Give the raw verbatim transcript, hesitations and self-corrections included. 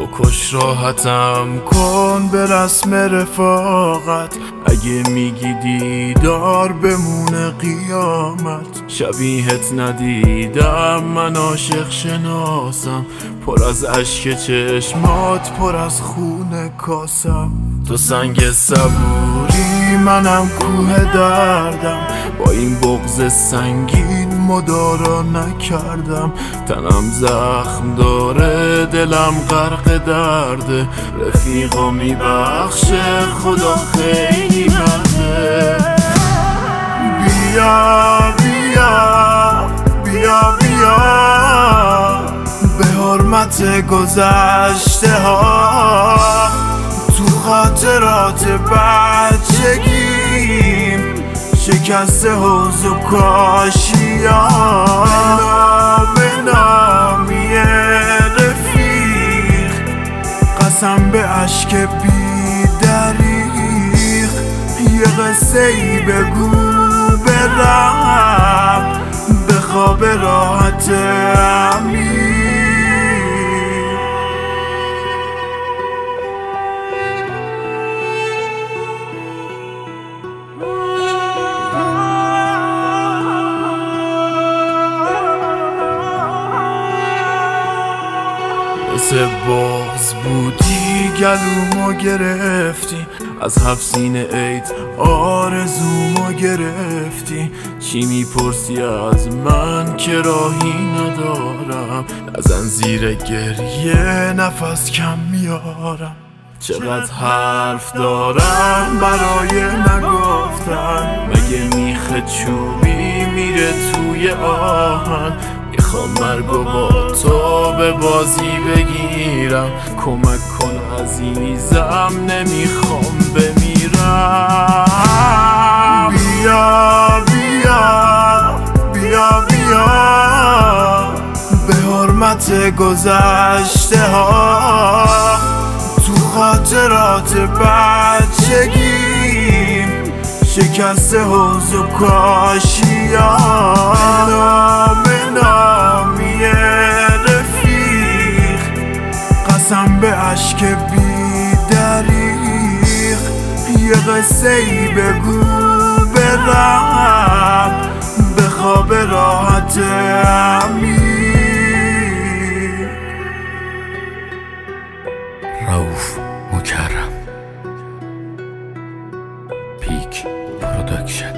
بکش راحتم کن به رسم رفاقت. اگه میگی دیدار بمونه قیامت، شبیهت ندیدم من عاشق شناسم. پر از اشک چشمات پر از خون کاسم. تو سنگ صبوری منم کوه دردم، با این بغض سنگین مدارا نکردم. تنم زخم داره دلم غرق درده، رفیقا میبخشه خدا خیلی مرده. بیا بیا بیا بیا به حرمت گذشته ها، تو خاطرات بچگیم شکست حوض و کاشیان. نام نامی رفیق قسم به عشق بی دریغ، یه قصه ای بگو برم به خواب راحت عمیق. مثل بغض بودی گلومو گرفتی، از هفت سینه عید آرزومو گرفتی. چی میپرسی از من که راهی ندارم، نزن زیر گریه نفس کم میارم. چقدر حرف دارم برای نگفتن، مگه میخه چوبی میره توی آهن. میخوام مرگو با تو به بازی بگیرم، کمک کن عزیزم نمیخوام بمیرم. بیا بیا بیا بیا به حرمت گذشته ها، تو خاطرات بچگیم شکست حوض و کاشیان. نام نامی رفیق قسم به عشق بی دریغ، یه قصه ای بگو برم به خواب راحت عمیق. رؤوف مکرم، پیک پروداکشن.